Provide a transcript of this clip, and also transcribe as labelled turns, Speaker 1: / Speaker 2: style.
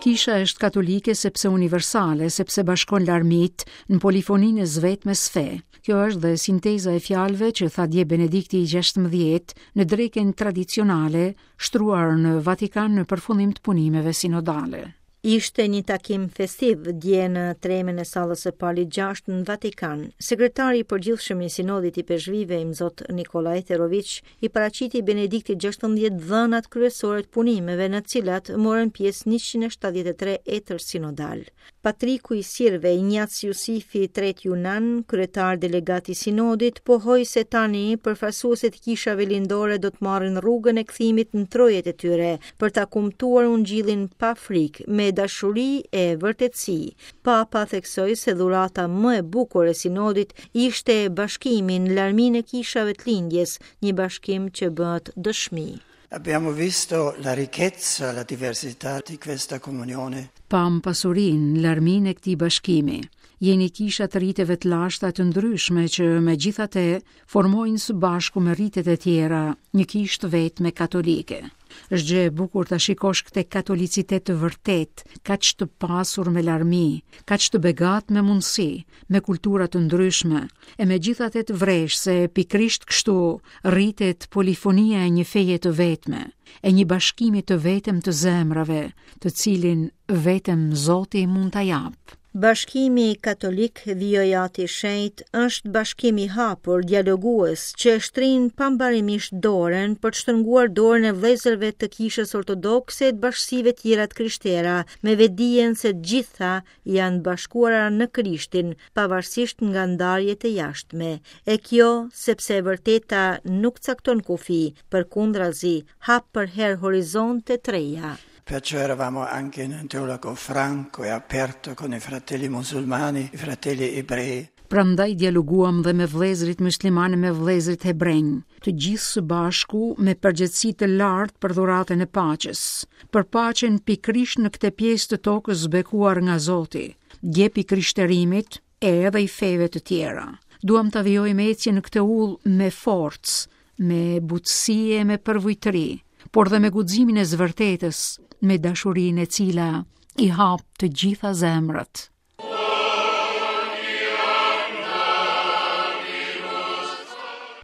Speaker 1: Kisha është katolike sepse universale, sepse bashkon larmit në polifoninë e zvetmes fe. Kjo është dhe sinteza e fjalëve që tha dje Benedikti XVI në dreken tradicionale shtruar në Vatikan në përfundim të punimeve sinodale.
Speaker 2: Ishte një takim festiv dje në tremën e sallës së Palit 6 në Vatikan. Sekretari i përgjithshëm i Sinodit i Peshqvive, Imzot Nikolaj Terović, i paraqiti Benedikti XVI dhënat kryesore të punimeve në të cilat morën pjesë 173 etër sinodal. Patriku i Sirve, Ignatius Sifi III Junan, kryetar delegat i Sinodit, pohoi se tani përfaqësuesit e kishave lindore do të marrin rrugën e kthimit në trojet e tyre për ta kumtuar ungjillin pa frikë, me dashuri e vërtetësi. Papa theksoi se dhurata më e bukur e Sinodit ishte bashkimi në larminë e kishave të lindjes, një bashkim që bëhet dëshmi.
Speaker 3: Abbiamo visto la ricchezza, la diversità di questa comunione.
Speaker 1: Pam pasurinë, larminë e këtij bashkimi. Jeni kisha të rriteve të lashta të ndryshme që megjithatë formojnë së bashku me rritet e tjera një kishë të vetme katolike. Është gjë e bukur ta shikosh këtë katolicitet të vërtet, kaq të pasur me larmi, kaq të begat me mundësi, me kultura të ndryshme, e megjithatë të vresh se pikrisht kështu rritet polifonia e një feje të vetme, e një bashkimi të vetëm të zemrave, të cilin vetëm Zoti mund ta jap.
Speaker 2: Bashkimi katolik Vijojati Shenjt është bashkimi hapur, dialogues, që shtrin pambarimisht dorën për të shtrënguar dorën e vëllezërve të kishës ortodokse e të bashkësive tjera të krishterë, me vetdijen se të gjitha janë bashkuara në Krishtin, pavarësisht nga ndarjet e jashtme. E kjo sepse e vërteta nuk cakton kufi, përkundrazi, hap për herë horizonte të reja.
Speaker 3: Perciò eravamo anche in un dialogo franco e aperto con i fratelli musulmani, i fratelli ebrei.
Speaker 1: Prandaj dialoguam dhe me vëllezërit muslimanë, me vëllezërit hebrejnë, të gjithë së bashku me përgjegjësi të lartë për dhuratën e paqes, për paqen pikrisht në këtë pjesë të tokës zbekuar nga Zoti, djepi krishterimit e edhe i feve të tjera. Duam të vijojmë ecje në këtë udhë me forcë, me butësi e me përvojtëri, por dhe me guximin e zvërtetës, me dashurinë e cila i hap të gjitha zemrat.